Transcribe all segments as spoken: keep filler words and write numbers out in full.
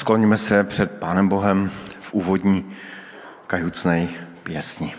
Skloňme se před Pánem Bohem v úvodní kajucnej pěsni.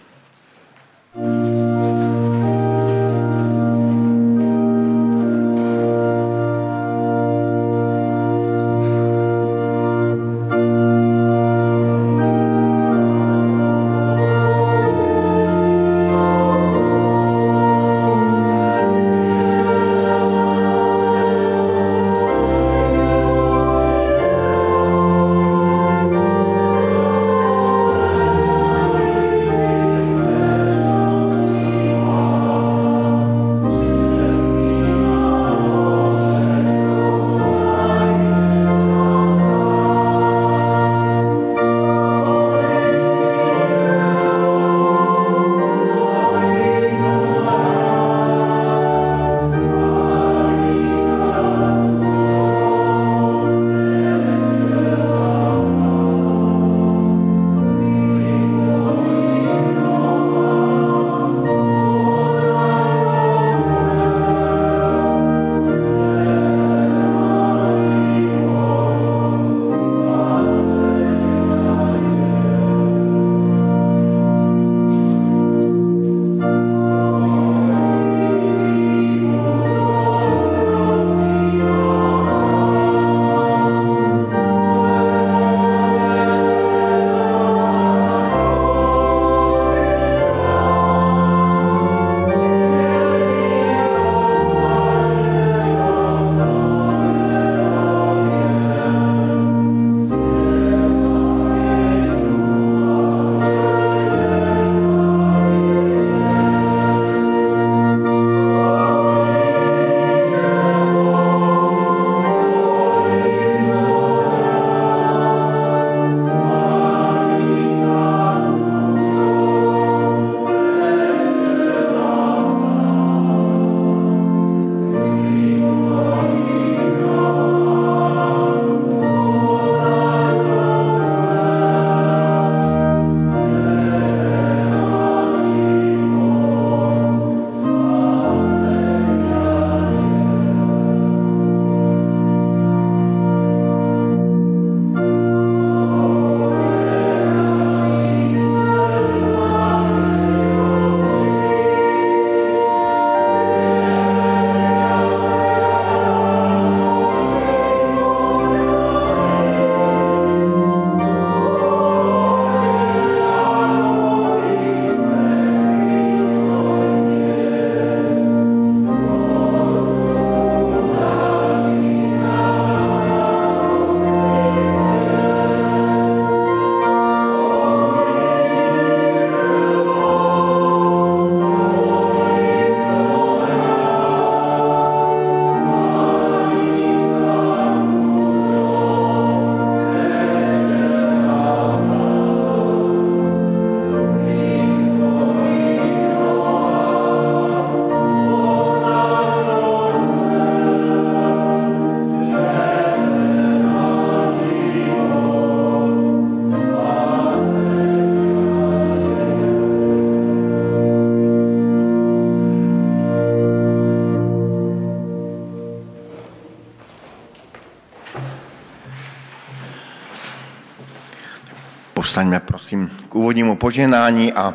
Povstaňme, prosím, k úvodnímu požehnání a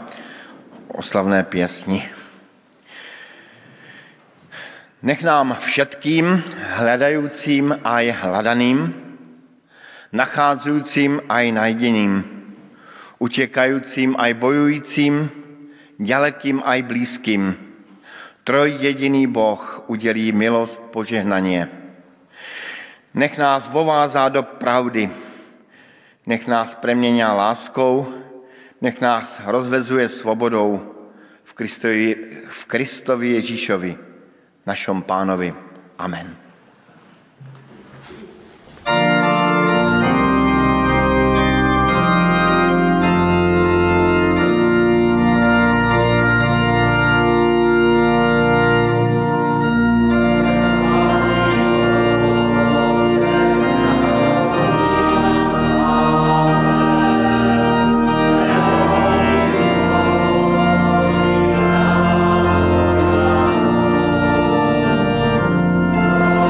oslavné pěsni. Nech nám všetkým, hledajícím a hledaným, nacházejícím a najdeným, utěkajícím a bojujícím, dalekým a blízkým, trojjediný Boh udělí milost požehnaně. Nech nás vovázá do pravdy, nech nás preměňá láskou, nech nás rozvezuje svobodou v Kristovi, v Kristovi Ježíšovi, našom Pánovi. Amen. Oh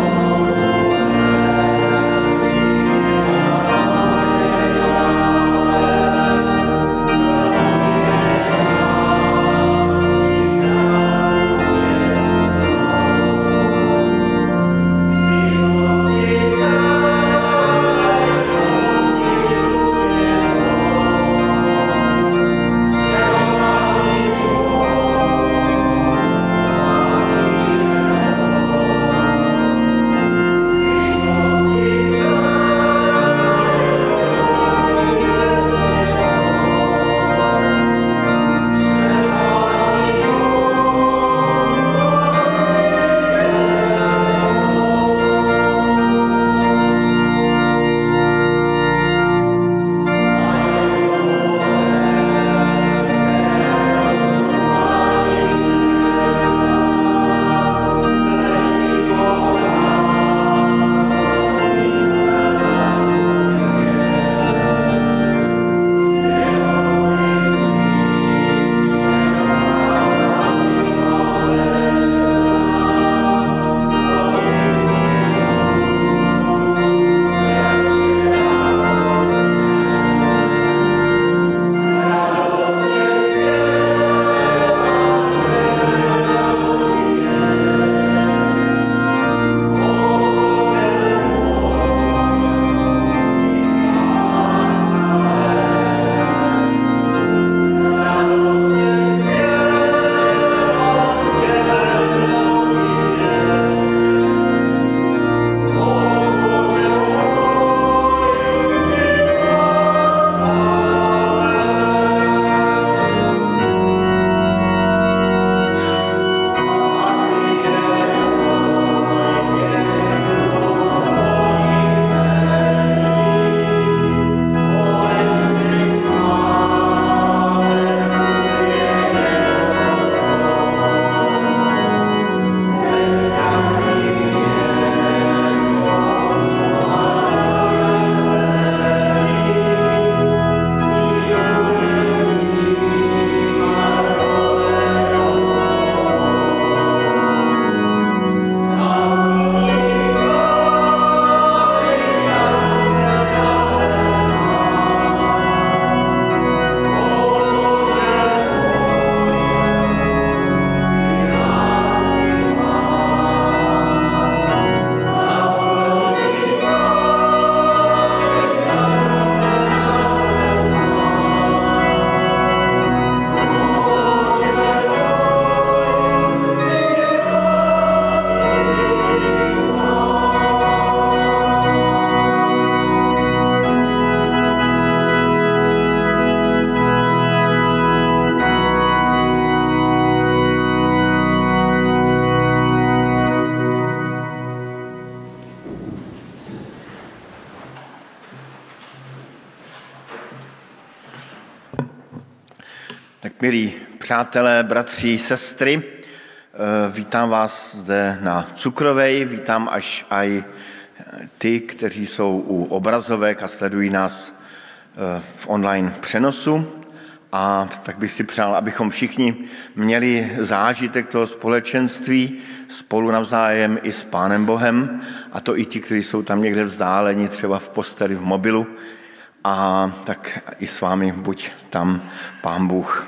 Tak milí přátelé, bratři, sestry, vítám vás zde na Cukrovej, vítám až aj ty, kteří jsou u obrazovek a sledují nás v online přenosu. A tak bych si přál, abychom všichni měli zážitek toho společenství spolu navzájem i s Pánem Bohem, a to i ti, kteří jsou tam někde vzdáleni, třeba v posteli, v mobilu, a tak i s vámi buď tam Pán Bůh.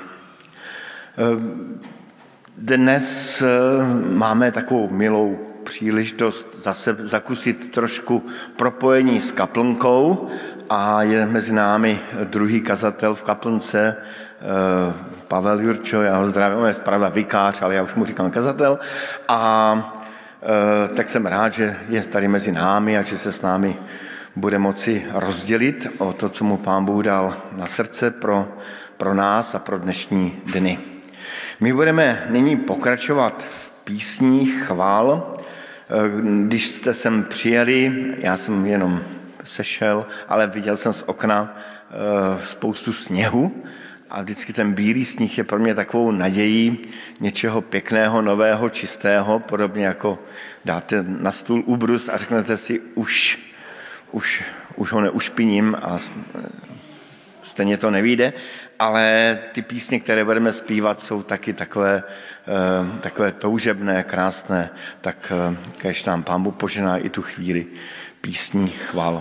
Dnes máme takovou milou příležitost zase zakusit trošku propojení s kaplnkou a je mezi námi druhý kazatel v kaplnce, Pavel Jurčo, já ho zdravím, on je zpravda vikář, ale já už mu říkám kazatel, a tak jsem rád, že je tady mezi námi a že se s námi bude moci rozdělit o to, co mu Pán Bůh dal na srdce pro, pro nás a pro dnešní dny. My budeme nyní pokračovat v písních chvál. Když jste sem přijeli, já jsem jenom sešel, ale viděl jsem z okna spoustu sněhu a vždycky ten bílý sníh je pro mě takovou nadějí něčeho pěkného, nového, čistého, podobně jako dáte na stůl ubrus a řeknete si, už, už, už ho neušpiním a stejně to nevyjde, ale ty písně, které budeme zpívat, jsou taky takové, takové toužebné, krásné, tak kéž nám Pán Bůh požená i tu chvíli písní chvál.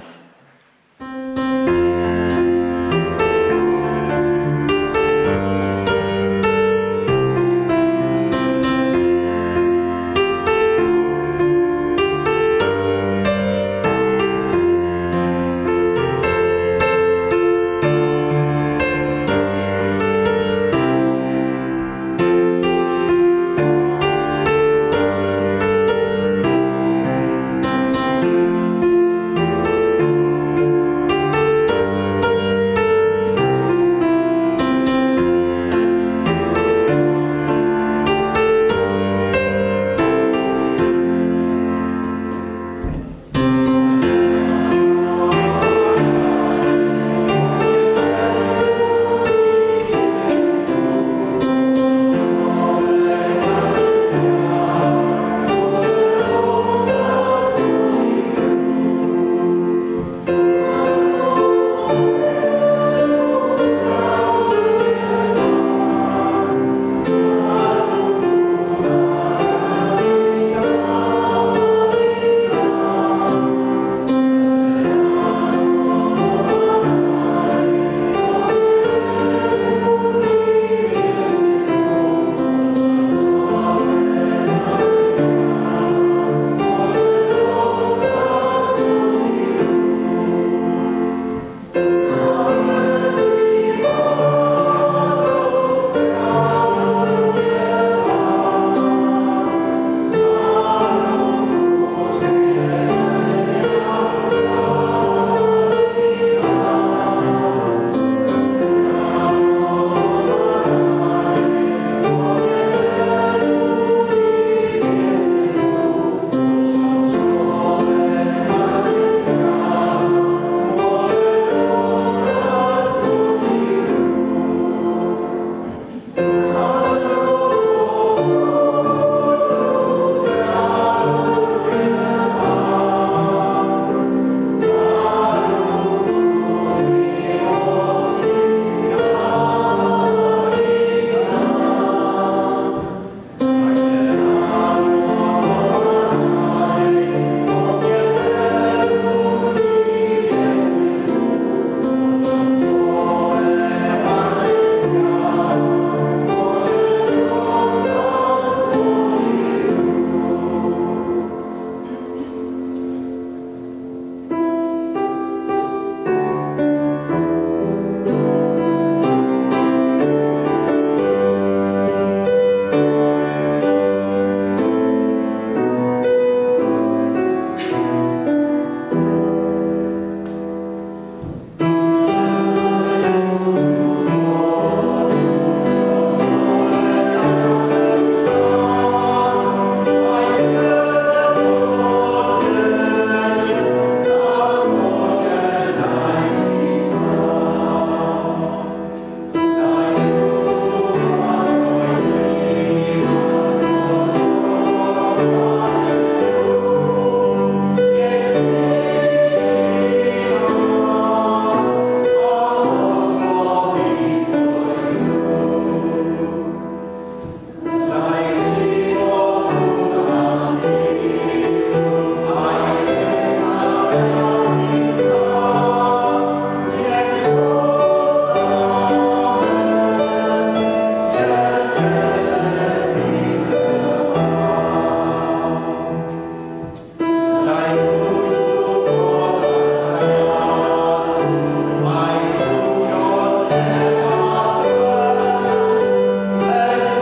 Thank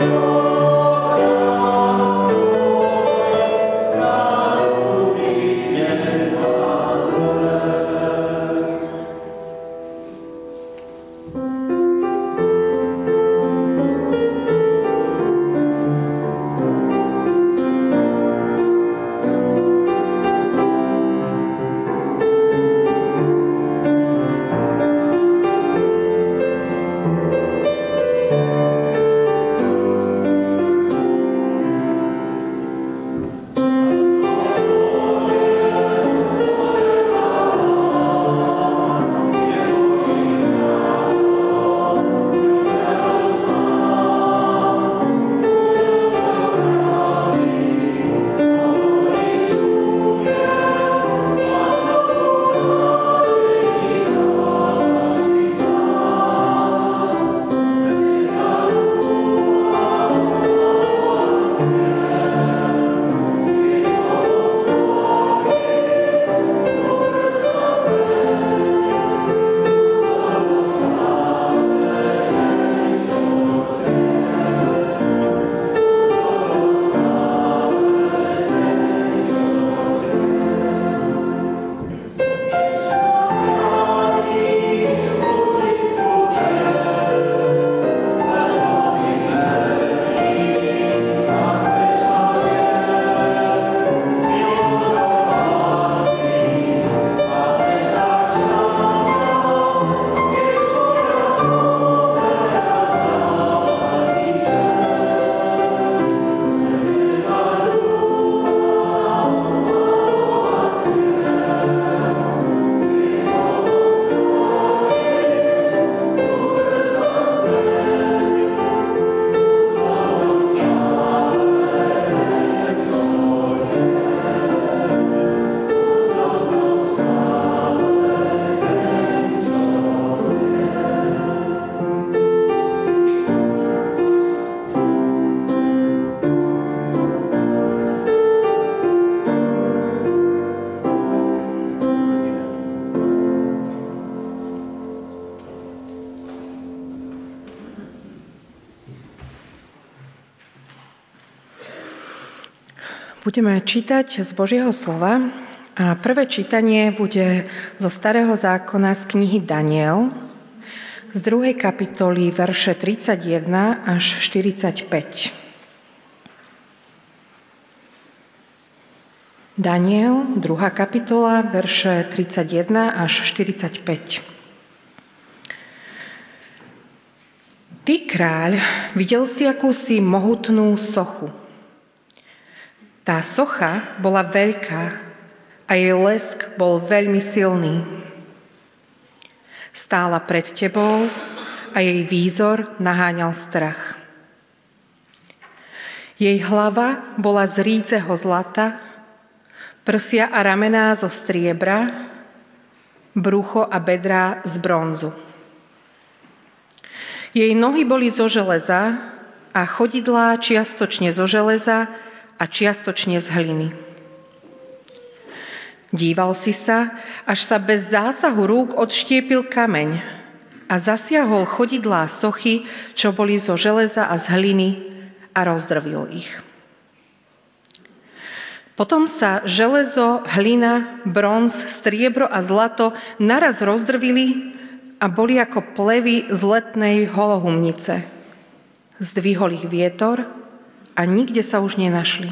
Budeme čítať z Božieho slova a prvé čítanie bude zo Starého zákona z knihy Daniel z druhej kapitoly verše tridsaťjeden až štyridsaťpäť. Daniel, druhá kapitola, verše tridsaťjeden až štyridsaťpäť. Ty, kráľ, videl si akúsi mohutnú sochu. Tá socha bola veľká a jej lesk bol veľmi silný. Stála pred tebou a jej výzor naháňal strach. Jej hlava bola z rídzeho zlata, prsia a ramená zo striebra, brucho a bedrá z bronzu. Jej nohy boli zo železa a chodidlá čiastočne zo železa a čiastočne z hliny. Díval si sa, až sa bez zásahu rúk odštiepil kameň a zasiahol chodidlá sochy, čo boli zo železa a z hliny, a rozdrvil ich. Potom sa železo, hlina, bronz, striebro a zlato naraz rozdrvili a boli ako plevy z letnej holohumnice. Zdvihol ich vietor a nikde sa už nenašli.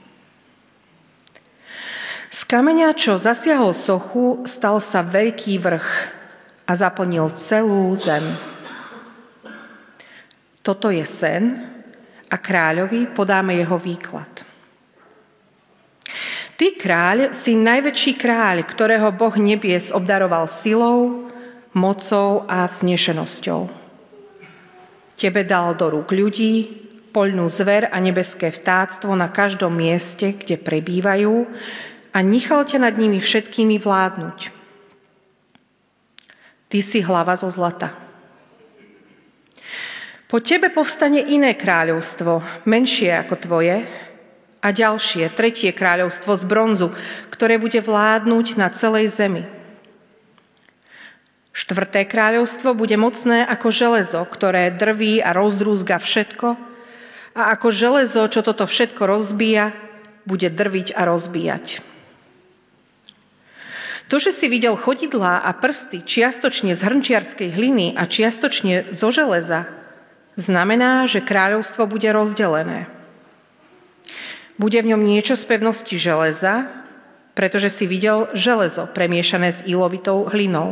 Z kameňa, čo zasiahol sochu, stal sa veľký vrch a zaplnil celú zem. Toto je sen a kráľovi podáme jeho výklad. Ty, kráľ, si najväčší kráľ, ktorého Boh nebies obdaroval silou, mocou a vznešenosťou. Tebe dal do rúk ľudí, poľnú zver a nebeské vtáctvo na každom mieste, kde prebývajú, a nechal ťa nad nimi všetkými vládnuť. Ty si hlava zo zlata. Po tebe povstane iné kráľovstvo, menšie ako tvoje, a ďalšie, tretie kráľovstvo z bronzu, ktoré bude vládnuť na celej zemi. Štvrté kráľovstvo bude mocné ako železo, ktoré drví a rozdrúzga všetko, a ako železo, čo toto všetko rozbíja, bude drviť a rozbíjať. To, že si videl chodidlá a prsty čiastočne z hrnčiarskej hliny a čiastočne zo železa, znamená, že kráľovstvo bude rozdelené. Bude v ňom niečo z pevnosti železa, pretože si videl železo premiešané s ilovitou hlinou.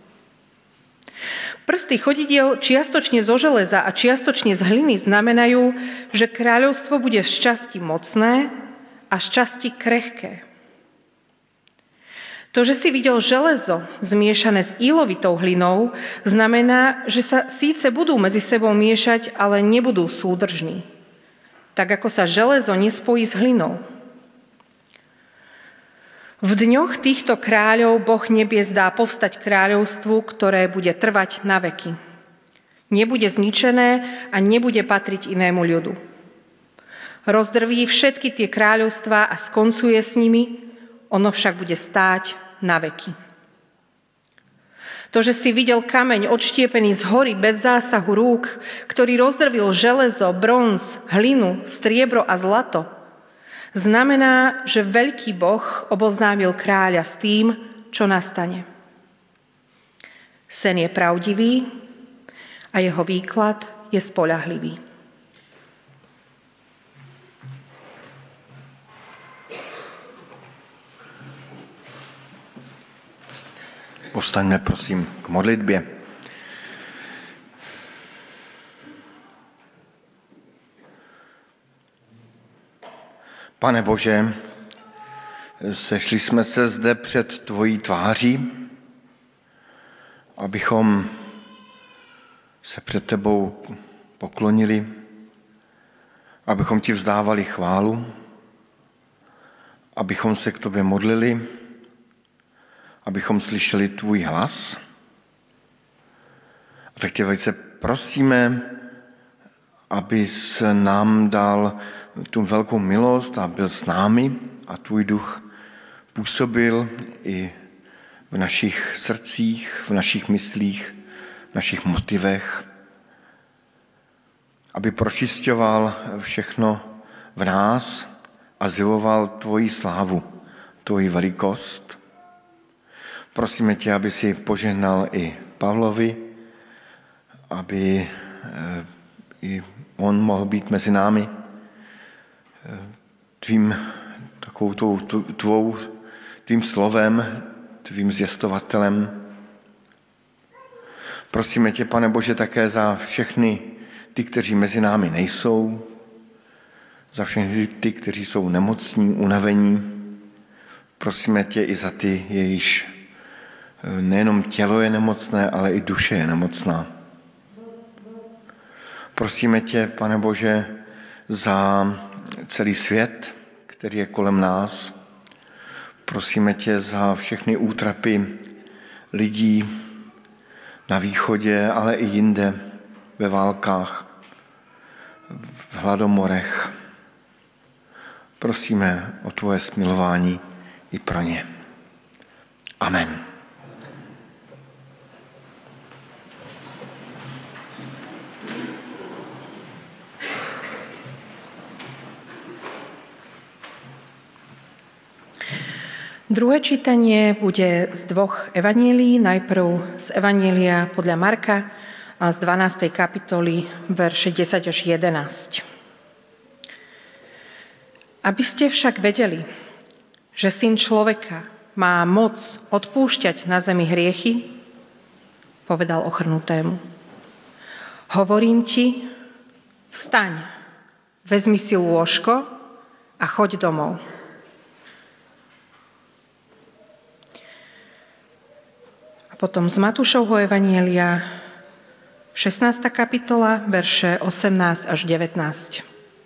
Prsty chodidiel čiastočne zo železa a čiastočne z hliny znamenajú, že kráľovstvo bude z časti mocné a z časti krehké. To, že si videl železo zmiešané s ilovitou hlinou, znamená, že sa síce budú medzi sebou miešať, ale nebudú súdržní. Tak ako sa železo nespojí s hlinou. V dňoch týchto kráľov Boh nebies dá povstať kráľovstvu, ktoré bude trvať na veky. Nebude zničené a nebude patriť inému ľudu. Rozdrví všetky tie kráľovstvá a skoncuje s nimi, ono však bude stáť na veky. To, že si videl kameň odštiepený z hory bez zásahu rúk, ktorý rozdrvil železo, bronz, hlinu, striebro a zlato, znamená, že veľký Boh oboznámil kráľa s tým, čo nastane. Sen je pravdivý a jeho výklad je spoľahlivý. Povstaňme prosím k modlitbě. Pane Bože, sešli jsme se zde před tvojí tváří, abychom se před tebou poklonili, abychom ti vzdávali chválu, abychom se k tobě modlili, abychom slyšeli tvůj hlas. A tak tě velice prosíme, abys nám dal tu velkou milost a byl s námi a tvůj duch působil i v našich srdcích, v našich myslích, v našich motivech, aby pročisťoval všechno v nás a zjevoval tvoji slávu, tvoji velikost. Prosíme tě, aby si požehnal i Pavlovi, aby i on mohl být mezi námi tvým, takovou tvou, tvou, tvým slovem, tvým zjistovatelem. Prosíme tě, Pane Bože, také za všechny ty, kteří mezi námi nejsou, za všechny ty, kteří jsou nemocní, unavení. Prosíme tě i za ty, jejichž nejenom tělo je nemocné, ale i duše je nemocná. Prosíme tě, Pane Bože, za celý svět, který je kolem nás. Prosíme tě za všechny útrapy lidí na východě, ale i jinde, ve válkách, v hladomorech. Prosíme o tvoje smilování i pro ně. Amen. Druhé čítanie bude z dvoch evanílií. Najprv z evanília podľa Marka a z dvanástej kapitoly, verše desať až jedenásť. Aby ste však vedeli, že Syn človeka má moc odpúšťať na zemi hriechy, povedal ochrnutému. Hovorím ti, vstaň, vezmi si lôžko a choď domov. A potom z Matúšovho evanielia, šestnásta kapitola, verše osemnásť až devätnásť.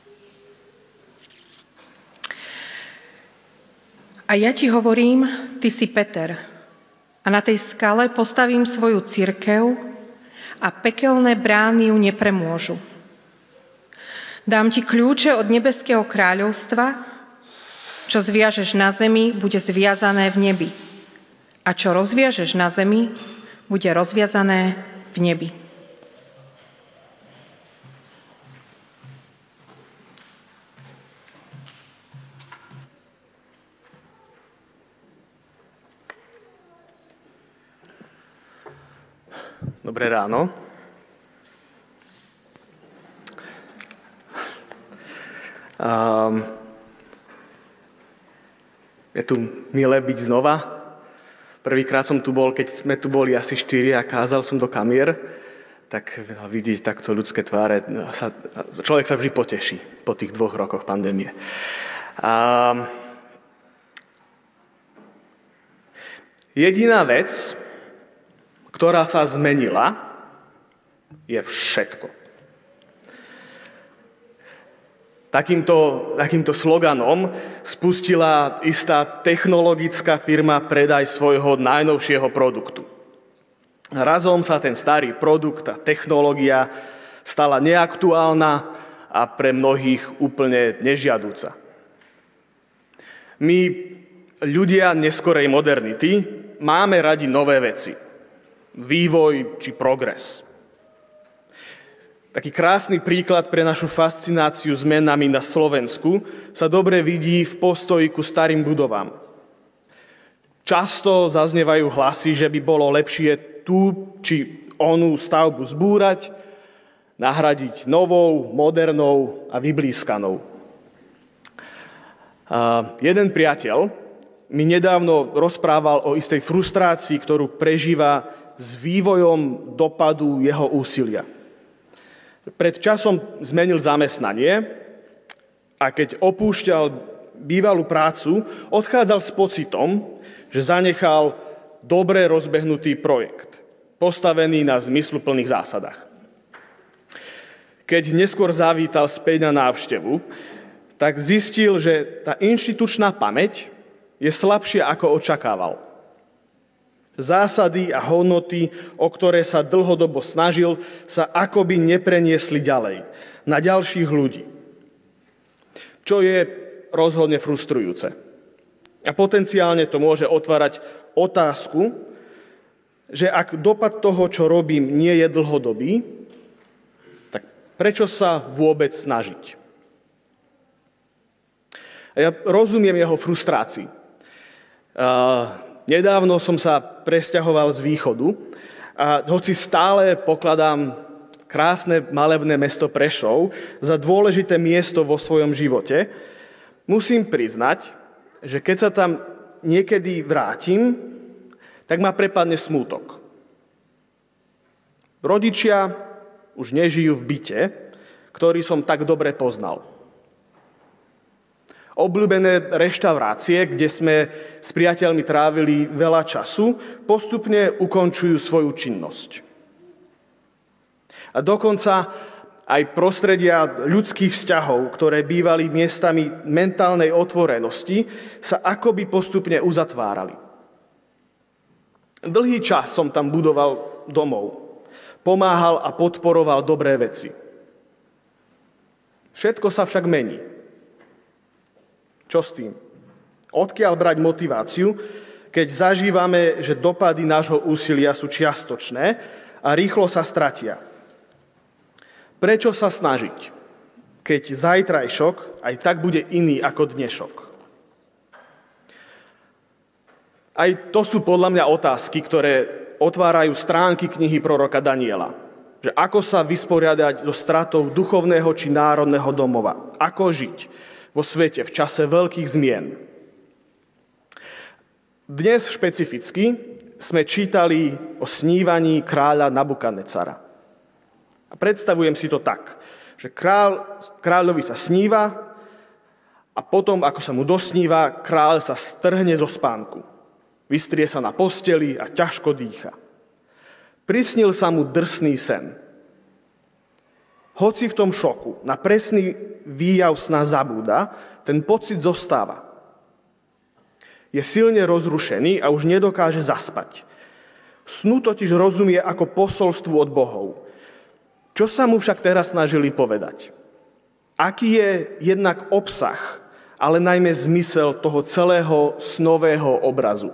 A ja ti hovorím, ty si Peter, a na tej skale postavím svoju cirkev a pekelné brány ju nepremôžu. Dám ti kľúče od nebeského kráľovstva, čo zviažeš na zemi, bude zviazané v nebi. A čo rozviažeš na zemi, bude rozviazané v nebi. Dobré ráno. Um, je tu milé byť znova. Prvýkrát som tu bol, keď sme tu boli asi štyri a kázal som do kamier, tak vidieť takto ľudské tváre, sa, človek sa vždy poteší po tých dvoch rokoch pandémie. Um, jediná vec, ktorá sa zmenila, je všetko. Takýmto, takýmto sloganom spustila istá technologická firma predaj svojho najnovšieho produktu. Razom sa ten starý produkt, tá technológia stala neaktuálna a pre mnohých úplne nežiaduca. My, ľudia neskorej modernity, máme radi nové veci. Vývoj či progres. Taký krásny príklad pre našu fascináciu zmenami na Slovensku sa dobre vidí v postoji ku starým budovám. Často zaznievajú hlasy, že by bolo lepšie tú či onú stavbu zbúrať, nahradiť novou, modernou a vyblískanou. A jeden priateľ mi nedávno rozprával o istej frustrácii, ktorú prežíva s vývojom dopadu jeho úsilia. Pred časom zmenil zamestnanie a keď opúšťal bývalú prácu, odchádzal s pocitom, že zanechal dobre rozbehnutý projekt, postavený na zmysluplných zásadách. Keď neskôr zavítal späť na návštevu, tak zistil, že tá inštitučná pamäť je slabšia, ako očakával. Zásady a hodnoty, o ktoré sa dlhodobo snažil, sa akoby nepreniesli ďalej, na ďalších ľudí. Čo je rozhodne frustrujúce. A potenciálne to môže otvárať otázku, že ak dopad toho, čo robím, nie je dlhodobý, tak prečo sa vôbec snažiť? A ja rozumiem jeho frustrácii. Uh, Nedávno som sa presťahoval z východu a hoci stále pokladám krásne malebné mesto Prešov za dôležité miesto vo svojom živote, musím priznať, že keď sa tam niekedy vrátim, tak ma prepadne smútok. Rodičia už nežijú v byte, ktorý som tak dobre poznal. Obľúbené reštaurácie, kde sme s priateľmi trávili veľa času, postupne ukončujú svoju činnosť. A dokonca aj prostredia ľudských vzťahov, ktoré bývali miestami mentálnej otvorenosti, sa akoby postupne uzatvárali. Dlhý čas som tam budoval domov, pomáhal a podporoval dobré veci. Všetko sa však mení. Čo s tým? Odkiaľ brať motiváciu, keď zažívame, že dopady nášho úsilia sú čiastočné a rýchlo sa stratia? Prečo sa snažiť, keď zajtrajšok aj tak bude iný ako dnešok? Aj to sú podľa mňa otázky, ktoré otvárajú stránky knihy proroka Daniela. Že ako sa vysporiadať so stratou duchovného či národného domova? Ako žiť vo svete v čase veľkých zmien? Dnes špecificky sme čítali o snívaní kráľa Nabukadnecara. A predstavujem si to tak, že kráľ, kráľovi sa sníva a potom, ako sa mu dosníva, kráľ sa strhne zo spánku. Vystrie sa na posteli a ťažko dýcha. Prisnil sa mu drsný sen. Hoci v tom šoku na presný výjav sna zabúda, ten pocit zostáva. Je silne rozrušený a už nedokáže zaspať. Snu totiž rozumie ako posolstvu od bohov. Čo sa mu však teraz snažili povedať? Aký je jednak obsah, ale najmä zmysel toho celého snového obrazu?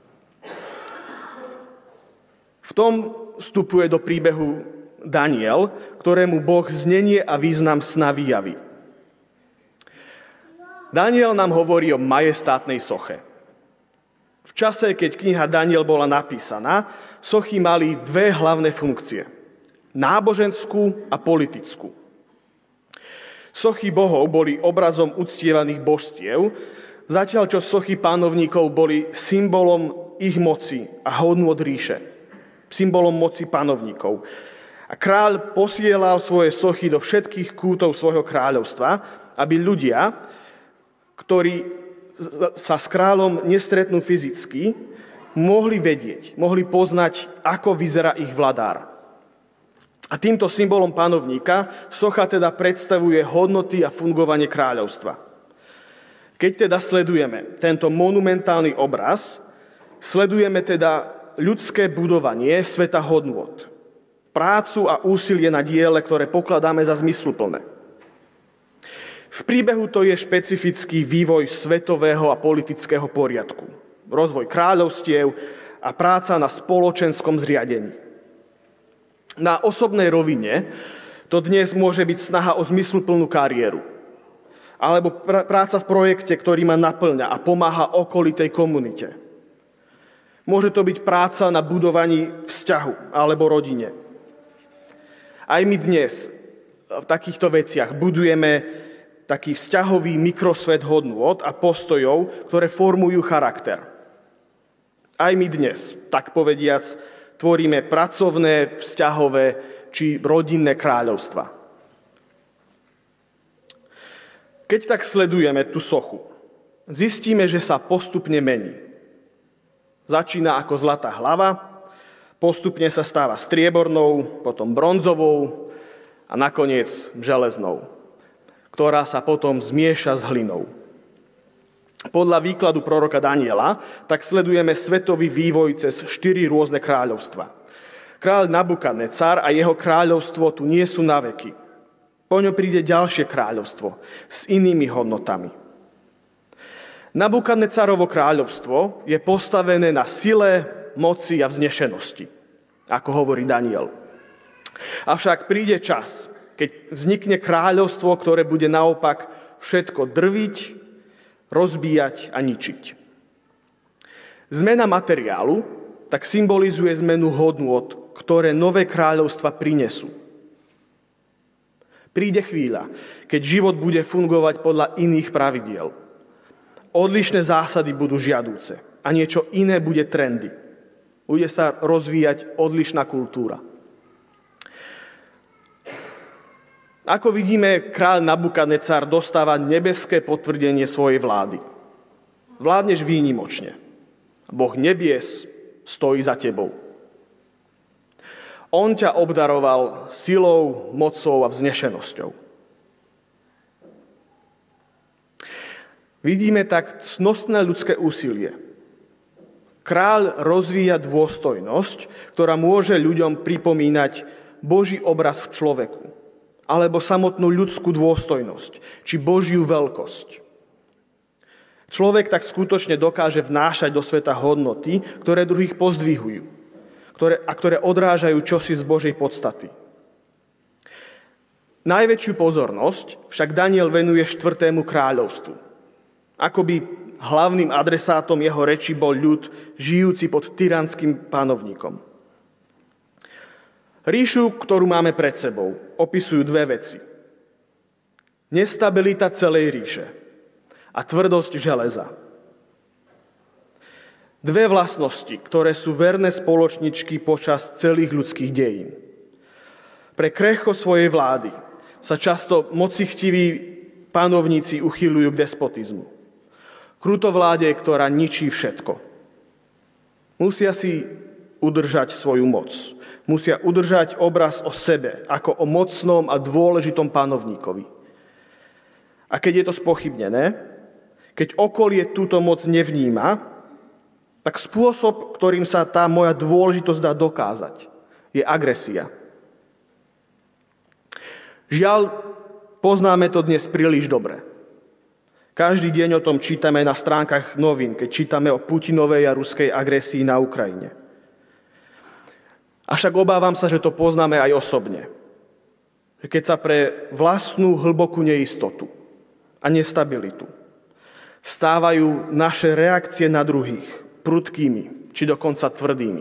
V tom vstupuje do príbehu Daniel, ktorému Boh znenie a význam sna vyjaví. Daniel nám hovorí o majestátnej soche. V čase, keď kniha Daniel bola napísaná, sochy mali dve hlavné funkcie. Náboženskú a politickú. Sochy bohov boli obrazom uctievaných božstiev, zatiaľ čo sochy panovníkov boli symbolom ich moci a hodnôt ríše. Symbolom moci panovníkov. A kráľ posielal svoje sochy do všetkých kútov svojho kráľovstva, aby ľudia, ktorí sa s kráľom nestretnú fyzicky, mohli vedieť, mohli poznať, ako vyzerá ich vladár. A týmto symbolom panovníka socha teda predstavuje hodnoty a fungovanie kráľovstva. Keď teda sledujeme tento monumentálny obraz, sledujeme teda ľudské budovanie sveta hodnôt, prácu a úsilie na diele, ktoré pokladáme za zmysluplné. V príbehu to je špecifický vývoj svetového a politického poriadku, rozvoj kráľovstiev a práca na spoločenskom zriadení. Na osobnej rovine to dnes môže byť snaha o zmysluplnú kariéru, alebo pr- práca v projekte, ktorý ma naplňa a pomáha okolitej komunite. Môže to byť práca na budovaní vzťahu alebo rodine. Aj my dnes v takýchto veciach budujeme taký vzťahový mikrosvet hodnôt a postojov, ktoré formujú charakter. Aj my dnes, tak povediac, tvoríme pracovné, vzťahové či rodinné kráľovstva. Keď tak sledujeme tú sochu, zistíme, že sa postupne mení. Začína ako zlatá hlava, postupne sa stáva striebornou, potom bronzovou a nakoniec železnou, ktorá sa potom zmieša s hlinou. Podľa výkladu proroka Daniela tak sledujeme svetový vývoj cez štyri rôzne kráľovstva. Kráľ Nabukadnecar a jeho kráľovstvo tu nie sú na veky. Po ňom príde ďalšie kráľovstvo s inými hodnotami. Nabukadnecarovo kráľovstvo je postavené na sile, moci a vznešenosti, ako hovorí Daniel. Avšak príde čas, keď vznikne kráľovstvo, ktoré bude naopak všetko drviť, rozbíjať a ničiť. Zmena materiálu tak symbolizuje zmenu hodnôt, ktoré nové kráľovstva prinesú. Príde chvíľa, keď život bude fungovať podľa iných pravidiel. Odlišné zásady budú žiadúce a niečo iné bude trendy. Bude sa rozvíjať odlišná kultúra. Ako vidíme, kráľ Nabukadnecar dostáva nebeské potvrdenie svojej vlády. Vládneš výnimočne. Boh nebies stojí za tebou. On ťa obdaroval silou, mocou a vznešenosťou. Vidíme tak cnostné ľudské úsilie. Kráľ rozvíja dôstojnosť, ktorá môže ľuďom pripomínať Boží obraz v človeku, alebo samotnú ľudskú dôstojnosť, či Božiu veľkosť. Človek tak skutočne dokáže vnášať do sveta hodnoty, ktoré druhých pozdvihujú ktoré, a ktoré odrážajú čosi z Božej podstaty. Najväčšiu pozornosť však Daniel venuje štvrtému kráľovstvu. Akoby hlavným adresátom jeho reči bol ľud, žijúci pod tyranským panovníkom. Ríšu, ktorú máme pred sebou, opisujú dve veci. Nestabilita celej ríše a tvrdosť železa. Dve vlastnosti, ktoré sú verné spoločničky počas celých ľudských dejín. Pre krehkosť svojej vlády sa často mocichtiví panovníci uchyľujú k despotizmu. Krutovláde, ktorá ničí všetko. Musia si udržať svoju moc. Musia udržať obraz o sebe, ako o mocnom a dôležitom panovníkovi. A keď je to spochybnené, keď okolie túto moc nevníma, tak spôsob, ktorým sa tá moja dôležitosť dá dokázať, je agresia. Žiaľ, poznáme to dnes príliš dobre. Každý deň o tom čítame na stránkach novín, keď čítame o Putinovej a ruskej agresii na Ukrajine. Avšak obávam sa, že to poznáme aj osobne. Že keď sa pre vlastnú hlbokú neistotu a nestabilitu stávajú naše reakcie na druhých prudkými, či dokonca tvrdými.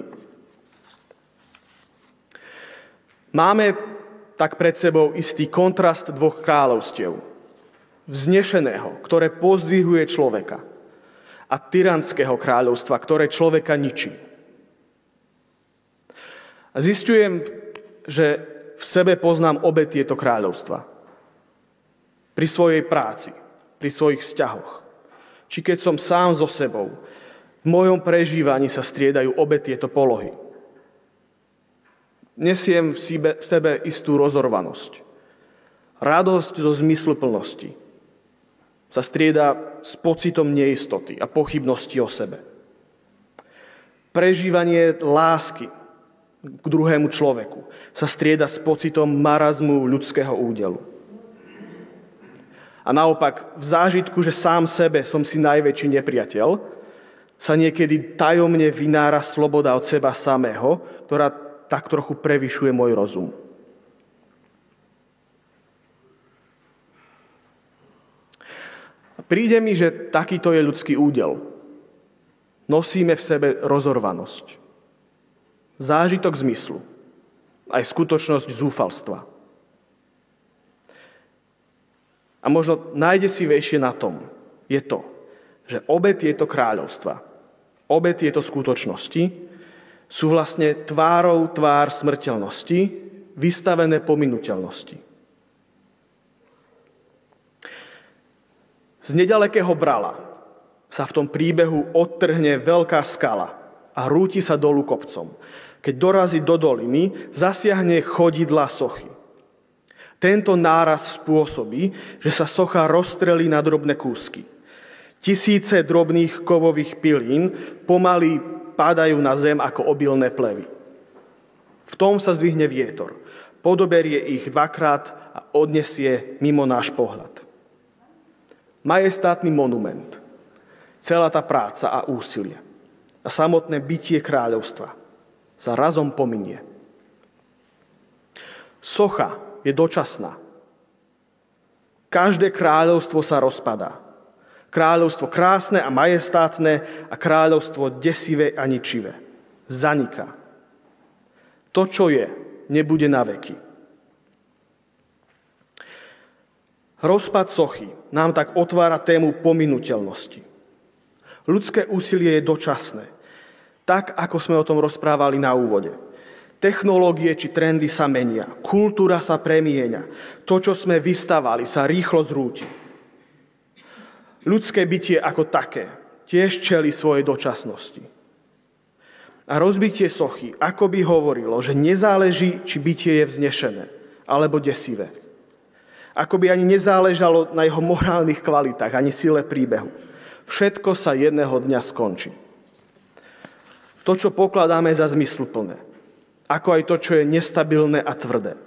Máme tak pred sebou istý kontrast dvoch kráľovstiev. Vznešeného, ktoré pozdvihuje človeka, a tyranského kráľovstva, ktoré človeka ničí. A zisťujem, že v sebe poznám obe tieto kráľovstva. Pri svojej práci, pri svojich vzťahoch. Či keď som sám so sebou, v mojom prežívaní sa striedajú obe tieto polohy. Nesiem v sebe, v sebe istú rozorvanosť. Radosť zo zmysluplnosti sa strieda s pocitom neistoty a pochybnosti o sebe. Prežívanie lásky k druhému človeku sa strieda s pocitom marazmu ľudského údelu. A naopak, v zážitku, že sám sebe som si najväčší nepriateľ, sa niekedy tajomne vynára sloboda od seba samého, ktorá tak trochu prevyšuje môj rozum. Príde mi, že takýto je ľudský údel. Nosíme v sebe rozorvanosť. Zážitok zmyslu. Aj skutočnosť zúfalstva. A možno najdesivejšie na tom je to, že obe tieto kráľovstva, obe tieto skutočnosti sú vlastne tvárou tvár smrteľnosti, vystavené pominuteľnosti. Z nedalekého brala sa v tom príbehu odtrhne veľká skala a rúti sa dolu kopcom. Keď dorazí do doliny, zasiahne chodidla sochy. Tento náraz spôsobí, že sa socha rozstrelí na drobné kúsky. Tisíce drobných kovových pilín pomaly padajú na zem ako obilné plevy. V tom sa zdvihne vietor. Podoberie ich dvakrát a odnesie mimo náš pohľad. Majestátny monument, celá tá práca a úsilie a samotné bytie kráľovstva sa razom pominie. Socha je dočasná. Každé kráľovstvo sa rozpadá. Kráľovstvo krásne a majestátne a kráľovstvo desivé a ničivé. Zaniká. To, čo je, nebude na veky. Rozpad sochy nám tak otvára tému pominuteľnosti. Ľudské úsilie je dočasné, tak ako sme o tom rozprávali na úvode. Technológie či trendy sa menia, kultúra sa premieňa, to, čo sme vystavali, sa rýchlo zrúti. Ľudské bytie ako také tiež čelí svojej dočasnosti. A rozbitie sochy ako by hovorilo, že nezáleží, či bytie je vznešené alebo desivé. Ako by ani nezáležalo na jeho morálnych kvalitách, ani sile príbehu. Všetko sa jedného dňa skončí. To, čo pokladáme za zmysluplné, ako aj to, čo je nestabilné a tvrdé.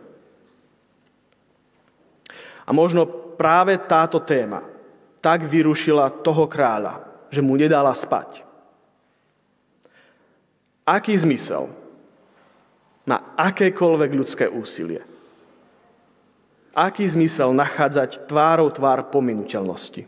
A možno práve táto téma tak vyrušila toho kráľa, že mu nedala spať. Aký zmysel má akékoľvek ľudské úsilie? Aký zmysel nachádzať tvárou tvár pominuteľnosti?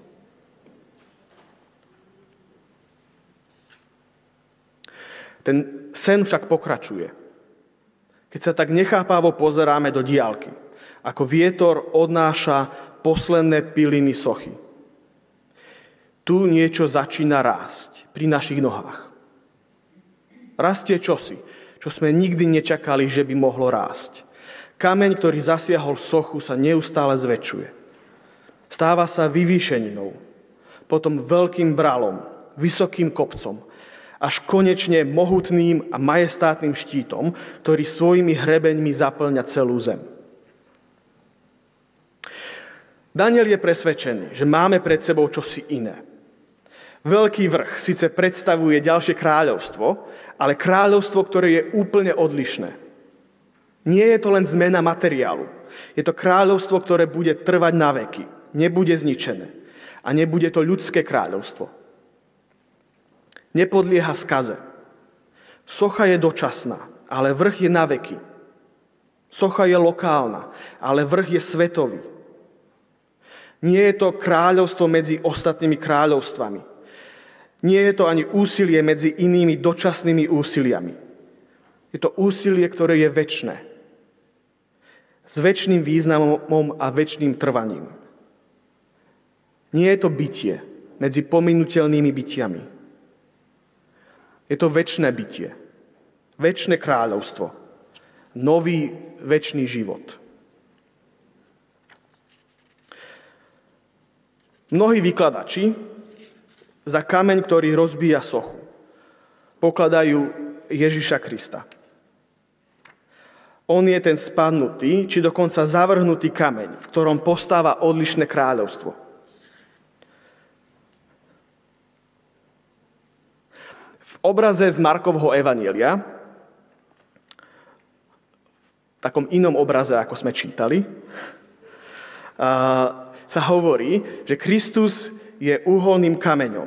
Ten sen však pokračuje. Keď sa tak nechápavo pozeráme do diaľky, ako vietor odnáša posledné piliny sochy. Tu niečo začína rásť pri našich nohách. Rastie čosi, čo sme nikdy nečakali, že by mohlo rásť. Kameň, ktorý zasiahol sochu, sa neustále zväčšuje. Stáva sa vyvýšeninou, potom veľkým bralom, vysokým kopcom, až konečne mohutným a majestátnym štítom, ktorý svojimi hrebeňmi zaplňa celú zem. Daniel je presvedčený, že máme pred sebou čosi iné. Veľký vrch síce predstavuje ďalšie kráľovstvo, ale kráľovstvo, ktoré je úplne odlišné. Nie je to len zmena materiálu. Je to kráľovstvo, ktoré bude trvať na veky. Nebude zničené. A nebude to ľudské kráľovstvo. Nepodlieha skaze. Socha je dočasná, ale vrch je na veky. Socha je lokálna, ale vrch je svetový. Nie je to kráľovstvo medzi ostatnými kráľovstvami. Nie je to ani úsilie medzi inými dočasnými úsiliami. Je to úsilie, ktoré je večné. S večným významom a večným trvaním. Nie je to bytie medzi pominuteľnými bytiami. Je to večné bytie. Večné kráľovstvo. Nový večný život. Mnohí vykladači za kameň, ktorý rozbíja sochu, pokladajú Ježiša Krista. On je ten spadnutý, či dokonca zavrhnutý kameň, v ktorom postáva odlišné kráľovstvo. V obraze z Markovho evanjelia, v takom inom obraze, ako sme čítali, sa hovorí, že Kristus je uholným kameňom.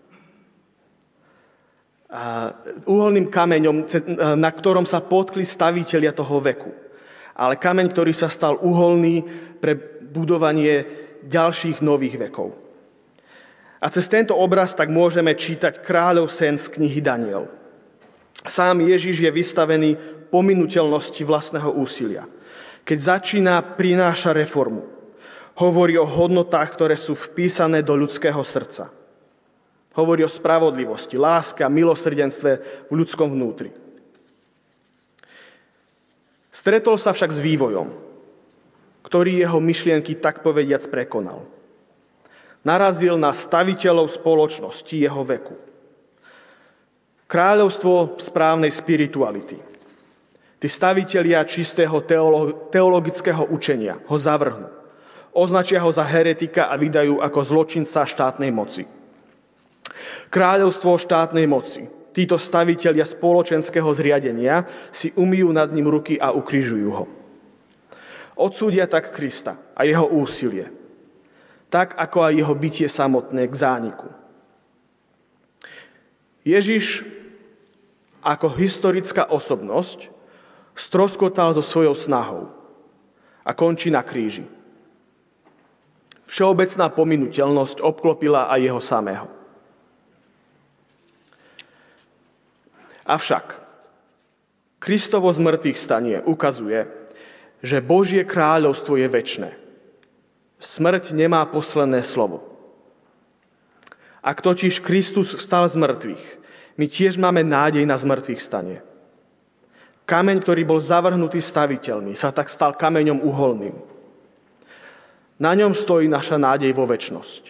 A uholným kameňom, na ktorom sa potkli stavitelia toho veku. Ale kameň, ktorý sa stal uholný pre budovanie ďalších nových vekov. A cez tento obraz tak môžeme čítať kráľov sen z knihy Daniel. Sám Ježiš je vystavený pominuteľnosti vlastného úsilia. Keď začína, prináša reformu. Hovorí o hodnotách, ktoré sú vpísané do ľudského srdca. Hovorí o spravodlivosti, láske a milosrdenstve v ľudskom vnútri. Stretol sa však s vývojom, ktorý jeho myšlienky tak povediac prekonal. Narazil na staviteľov spoločnosti jeho veku. Kráľovstvo správnej spirituality. Tí stavitelia čistého teologického učenia ho zavrhnú. Označia ho za heretika a vydajú ako zločinca štátnej moci. Kráľovstvo štátnej moci. Títo stavitelia spoločenského zriadenia si umyjú nad ním ruky a ukrižujú ho. Odsúdia tak Krista a jeho úsilie, tak ako aj jeho bytie samotné k zániku. Ježiš ako historická osobnosť stroskotal so svojou snahou a končí na kríži. Všeobecná pominuteľnosť obklopila aj jeho samého. Avšak Kristovo zmrtvých stanie ukazuje, že Božie kráľovstvo je večné. Smrť nemá posledné slovo. Ak totiž Kristus vstal z mŕtvych, my tiež máme nádej na zmrtvých stanie. Kameň, ktorý bol zavrhnutý staviteľmi, sa tak stal kameňom uholným. Na ňom stojí naša nádej vo večnosť.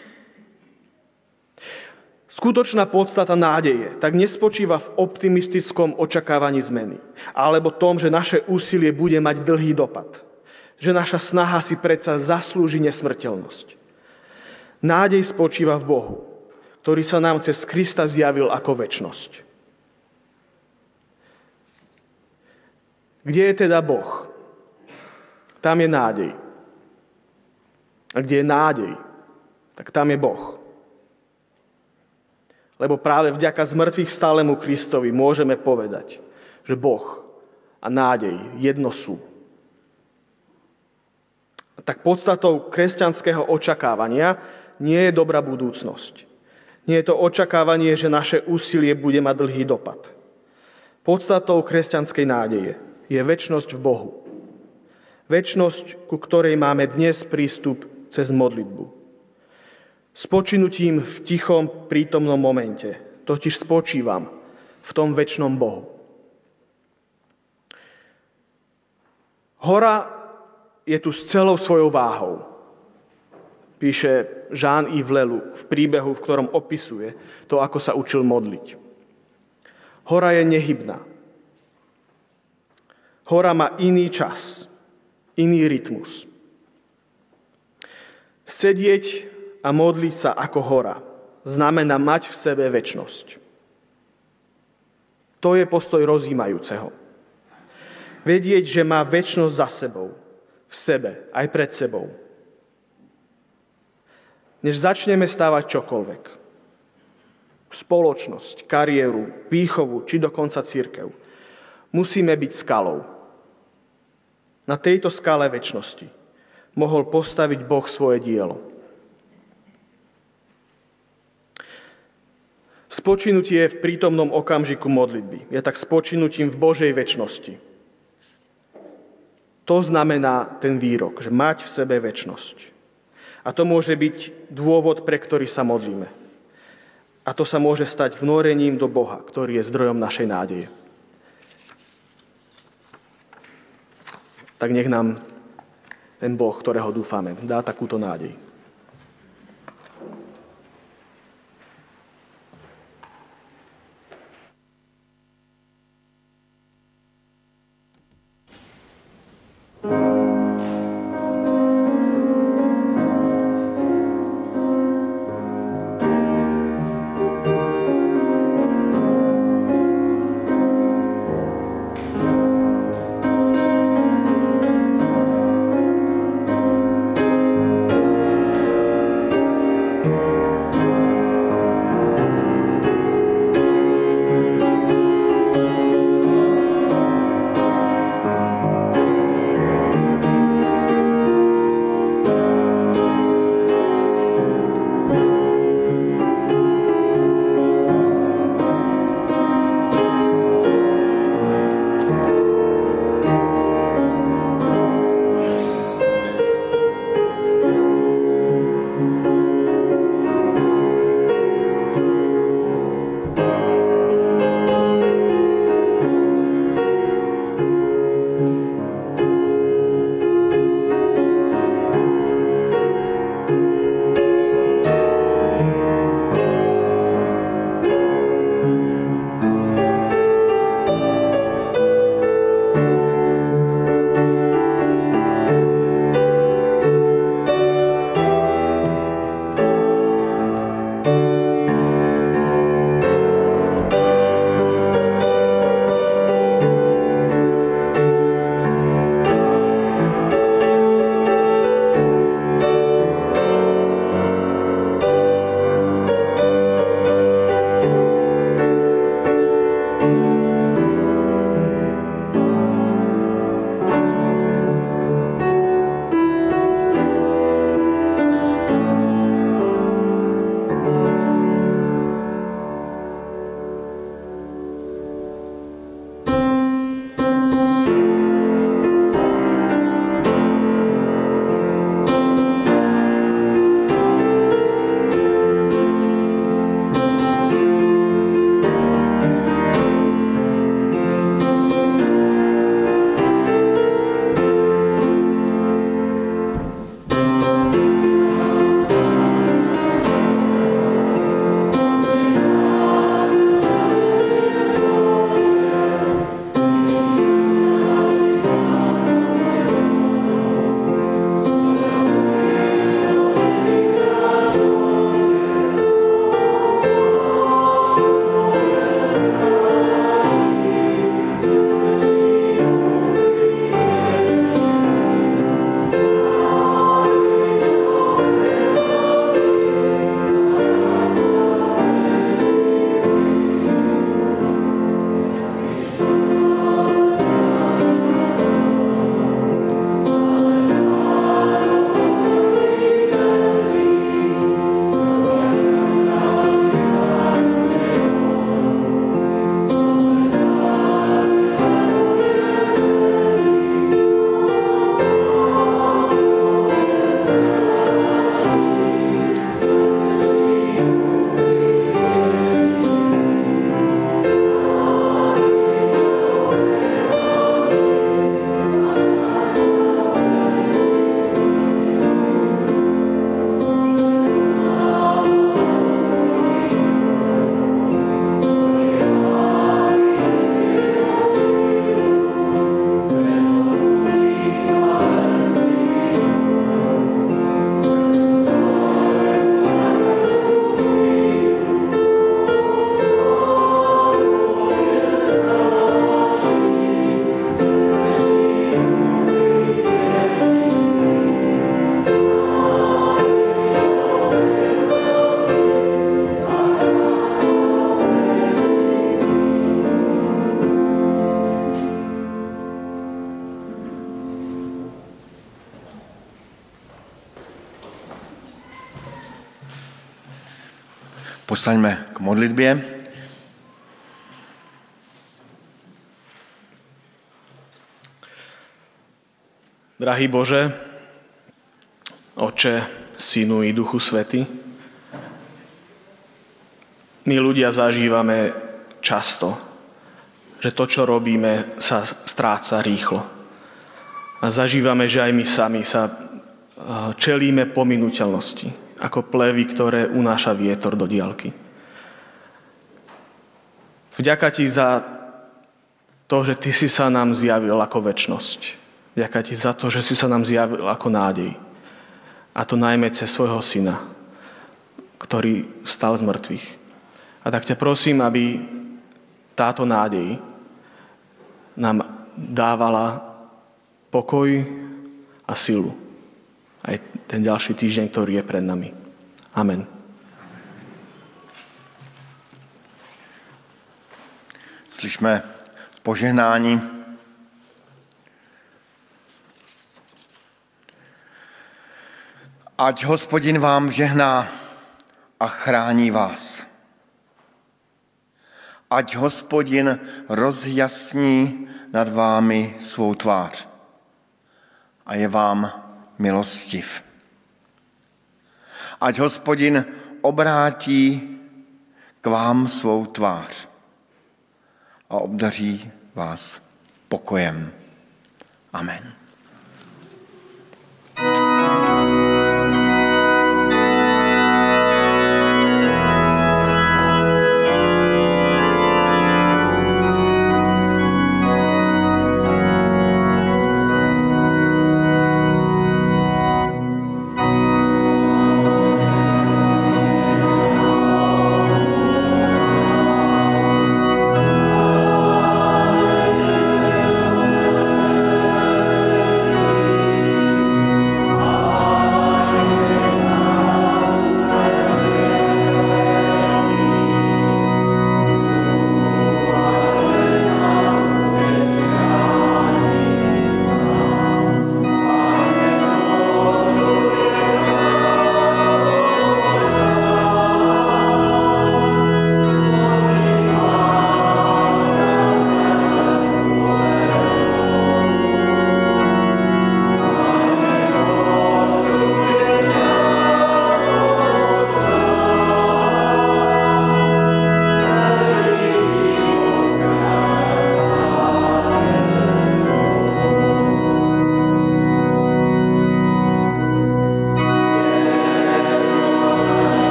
Skutočná podstata nádeje tak nespočíva v optimistickom očakávaní zmeny, alebo tom, že naše úsilie bude mať dlhý dopad, že naša snaha si predsa zaslúži nesmrteľnosť. Nádej spočíva v Bohu, ktorý sa nám cez Krista zjavil ako večnosť. Kde je teda Boh? Tam je nádej. A kde je nádej, tak tam je Boh. Lebo práve vďaka zmrtvých stálemu Kristovi môžeme povedať, že Boh a nádej jedno sú. A tak podstatou kresťanského očakávania nie je dobrá budúcnosť. Nie je to očakávanie, že naše úsilie bude mať dlhý dopad. Podstatou kresťanskej nádeje je večnosť v Bohu. Večnosť, ku ktorej máme dnes prístup cez modlitbu. Spočinutím v tichom prítomnom momente, totiž spočívam v tom večnom Bohu. Hora je tu s celou svojou váhou. Píše Jean-Yves Leloup v príbehu, v ktorom opisuje to, ako sa učil modliť. Hora je nehybná. Hora má iný čas, iný rytmus. Sedieť a modliť sa ako hora znamená mať v sebe večnosť. To je postoj rozjímajúceho. Vedieť, že má večnosť za sebou, v sebe, aj pred sebou. Než začneme stávať čokoľvek, spoločnosť, kariéru, výchovu, či dokonca cirkev, musíme byť skalou. Na tejto skale večnosti mohol postaviť Boh svoje dielo. Spočinutie v prítomnom okamžiku modlitby je tak spočinutím v Božej večnosti. To znamená ten výrok, že mať v sebe večnosť. A to môže byť dôvod, pre ktorý sa modlíme. A to sa môže stať vnorením do Boha, ktorý je zdrojom našej nádeje. Tak nech nám ten Boh, ktorého dúfame, dá takúto nádej. Postaňme k modlitbě. Drahý Bože, Otče, Synu i Duchu Svätý, my ľudia zažívame často, že to, čo robíme, sa stráca rýchlo. A zažívame, že aj my sami sa čelíme pominuteľnosti, ako plevy, ktoré unáša vietor do diaľky. Vďaka Ti za to, že Ty si sa nám zjavil ako večnosť. Vďaka Ti za to, že si sa nám zjavil ako nádej. A to najmä cez svojho Syna, ktorý vstal z mŕtvych. A tak ťa prosím, aby táto nádej nám dávala pokoj a silu. Aj ten ďalší týždeň, ktorý je pred nami. Amen. Slyšme požehnání. Ať Hospodin vám žehná a chrání vás. Ať Hospodin rozjasní nad vámi svou tvář a je vám milostiv. Ať Hospodin obrátí k vám svou tvář a obdaří vás pokojem. Amen.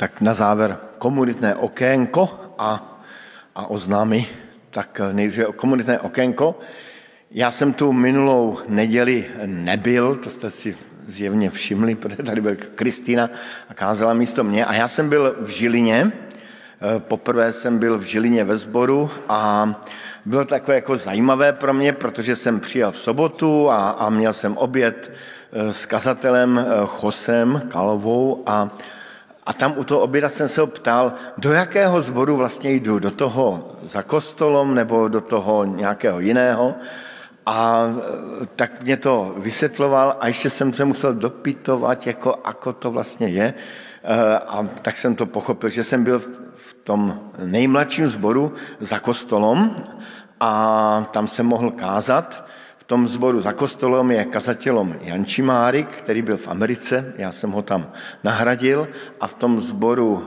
Tak na závěr komunitné okénko a, a oznámy. Tak nejdříve komunitné okénko. Já jsem tu minulou neděli nebyl, to jste si zjevně všimli, protože tady byl Kristýna a kázala místo mě. A já jsem byl v Žilině, poprvé jsem byl v Žilině ve sboru a bylo takové jako zajímavé pro mě, protože jsem přijel v sobotu a, a měl jsem oběd s kazatelem Josem Kalovou a, a tam u toho oběda jsem se ho ptal, do jakého sboru vlastně jdu, do toho za kostolom nebo do toho nějakého jiného. A tak mě to vysvětloval a ještě jsem se musel dopytovat, jako, ako to vlastně je. A tak jsem to pochopil, že jsem byl v tom nejmladším sboru za kostolom a tam jsem mohl kázat. V tom sboru za kostolem je kazatelem Jan Čimárik, který byl v Americe, já jsem ho tam nahradil a v tom sboru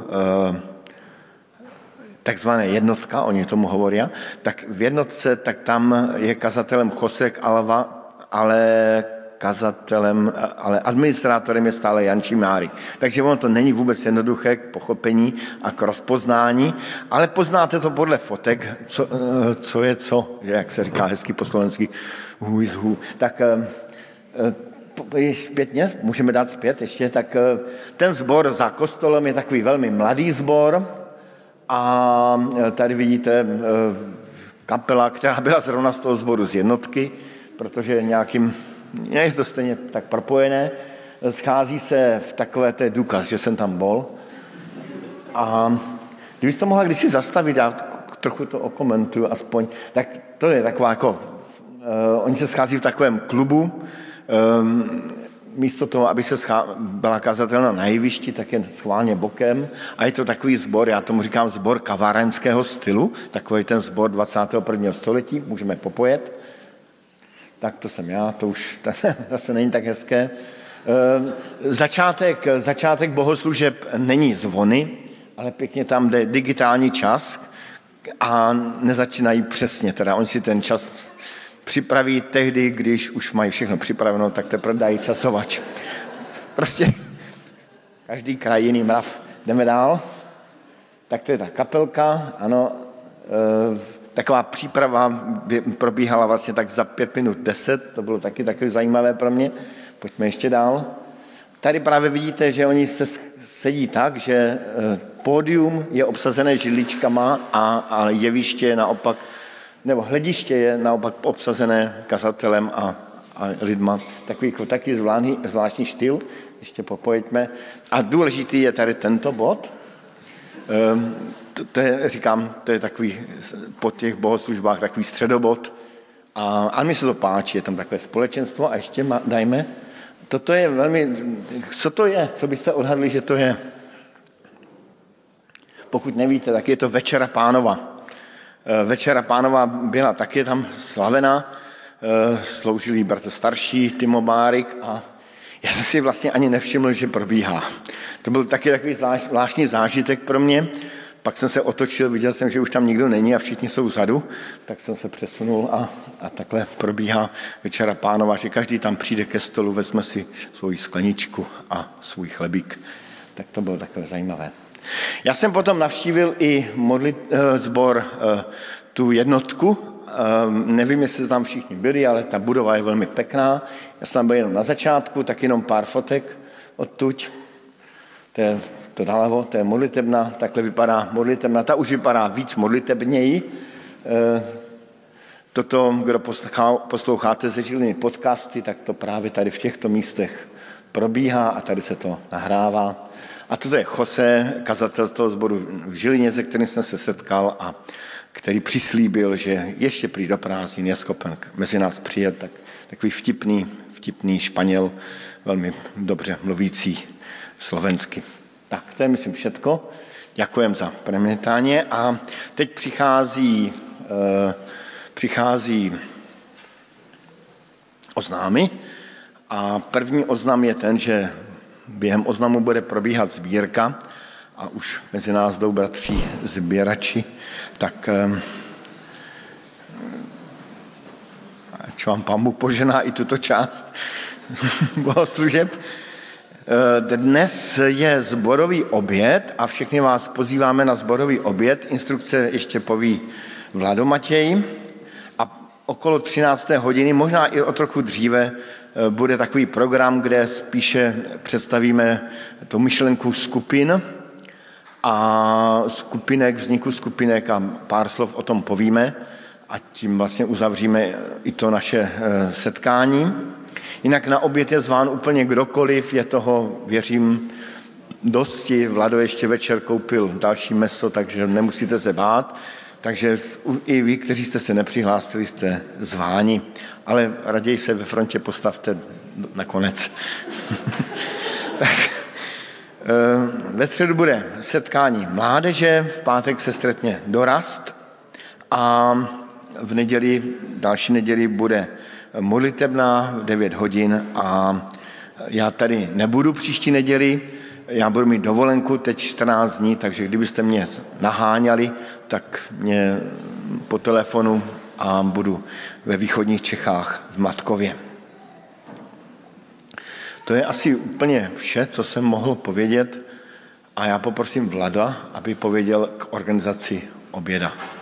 takzvané jednotka, oni tomu hovorí, tak v jednotce, tak tam je kazatelem Josek Alva, ale kazatelem, ale administrátorem je stále Jan Čimárik. Takže ono to není vůbec jednoduché k pochopení a k rozpoznání, ale poznáte to podle fotek, co, co je co, jak se říká hezky po slovensky, who is who. Tak zpětně, můžeme dát zpět ještě, tak ten sbor za kostolem je takový velmi mladý sbor, a tady vidíte kapela, která byla zrovna z toho sboru z jednotky, protože nějakým, je to stejně tak propojené, schází se v takové té důkaz, že jsem tam bol. A kdybyste to mohla kdysi zastavit, já trochu to okomentuju aspoň, tak to je taková jako, uh, oni se schází v takovém klubu, um, místo toho, aby se schá... byla kazatelna na jevišti, tak je schválně bokem. A je to takový sbor, já tomu říkám sbor kavárenského stylu, takový ten sbor dvacátého prvního století, můžeme popojet. Tak to jsem já, to už zase není tak hezké. E, začátek, začátek bohoslužeb není zvony, ale pěkně tam jde digitální čas a nezačínají přesně, teda oni si ten čas připraví tehdy, když už mají všechno připraveno, tak teprve dají časovač. Prostě každý kraj jiný mrav. Jdeme dál. Tak to je ta kapelka, ano. E, taková příprava probíhala vlastně tak za pět minut deset, to bylo taky takový zajímavé pro mě. Pojďme ještě dál. Tady právě vidíte, že oni se sedí tak, že pódium je obsazené židličkama a, a jeviště je naopak nebo hlediště je naopak obsazené kazatelem a, a lidma. Takový, takový zvláštní, zvláštní styl, ještě popojďme. A důležitý je tady tento bod. Um, to, to je, říkám, to je takový po těch bohoslužbách takový středobod. A, a mi se to páčí, je tam takové společenstvo. A ještě ma, dajme, toto je velmi, co to je? Co byste odhadli, že to je? Pokud nevíte, tak je to Večera Pánova. Večera Pánova byla taky tam slavená, sloužil bratr starší Timo Bárik a já jsem si vlastně ani nevšiml, že probíhá. To byl taky takový zvláštní zážitek pro mě. Pak jsem se otočil, viděl jsem, že už tam nikdo není a všichni jsou vzadu, tak jsem se přesunul a, a takhle probíhá Večera Pánova, že každý tam přijde ke stolu, vezme si svoji skleničku a svůj chlebík. Tak to bylo takové zajímavé. Já jsem potom navštívil i modlit, sbor tu jednotku. Nevím, jestli tam všichni byli, ale ta budova je velmi pěkná. Já jsem tam byl jenom na začátku, tak jenom pár fotek odtuď. To je to nalevo, to je modlitebna, takhle vypadá modlitebna. Ta už vypadá víc modlitebněji. Toto, kdo posloucháte ze Žiliny podcasty, tak to právě tady v těchto místech probíhá a tady se to nahrává. A toto je Jose, kazatel z toho sboru v Žilině, se kterým jsem se setkal a který přislíbil, že ještě prý do prázdnin je schopen mezi nás přijet, tak takový vtipný, vtipný Španěl, velmi dobře mluvící slovensky. Tak, to je myslím všetko. Děkujem za premietání a teď přichází, eh, přichází oznámy a první oznam je ten, že během oznamu bude probíhat sbírka a už mezi nás jdou bratři sběrači, tak ať vám Pán Bůh požená i tuto část bohoslužeb. Dnes je sborový oběd a všechny vás pozýváme na sborový oběd. Instrukce ještě poví Vlado Matěj. A okolo třinácté hodiny, možná i o trochu dříve, bude takový program, kde spíše představíme tu myšlenku skupin a skupinek, vzniku skupinek a pár slov o tom povíme a tím vlastně uzavříme i to naše setkání. Jinak na oběd je zván úplně kdokoliv, je toho, věřím, dosti. Vlado ještě večer koupil další meso, takže nemusíte se bát. Takže i vy, kteří jste se nepřihlásili, jste zváni. Ale raději se ve frontě postavte nakonec. Ve středu bude setkání mládeže, v pátek se stretne dorast a v neděli, další neděli bude modlitebná v devět hodin a já tady nebudu příští neděli, já budu mít dovolenku teď čtrnáct dní, takže kdybyste mě naháňali, tak mě po telefonu a budu ve východních Čechách v Matkově. To je asi úplně vše, co jsem mohl povědět a já poprosím Vlada, aby pověděl k organizaci oběda.